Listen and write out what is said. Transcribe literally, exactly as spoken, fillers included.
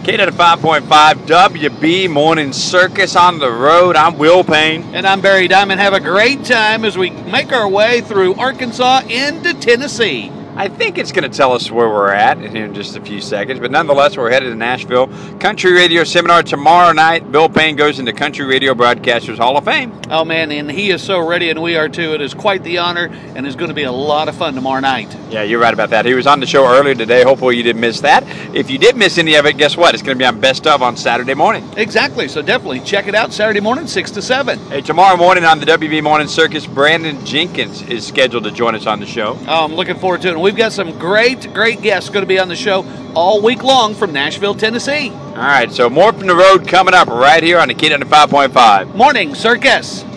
K ninety-five point five W B Morning Circus on the road. I'm Will Payne. And I'm Barry Diamond. Have a great time as we make our way through Arkansas into Tennessee. I think it's going to tell us where we're at in just a few seconds, but nonetheless, we're headed to Nashville. Country Radio Seminar tomorrow night. Bill Payne goes into Country Radio Broadcasters Hall of Fame. Oh, man, and he is so ready, and we are too. It is quite the honor, and it's going to be a lot of fun tomorrow night. Yeah, you're right about that. He was on the show earlier today. Hopefully you didn't miss that. If you did miss any of it, guess what? It's going to be on Best Of on Saturday morning. Exactly, so definitely check it out Saturday morning, six to seven. Hey, tomorrow morning on the W B Morning Circus, Brandon Jenkins is scheduled to join us on the show. Oh, I'm looking forward to it, and we've got some great Great, great guests going to be on the show all week long from Nashville, Tennessee. All right, so more from the road coming up right here on the K ninety-five point five Morning Circus.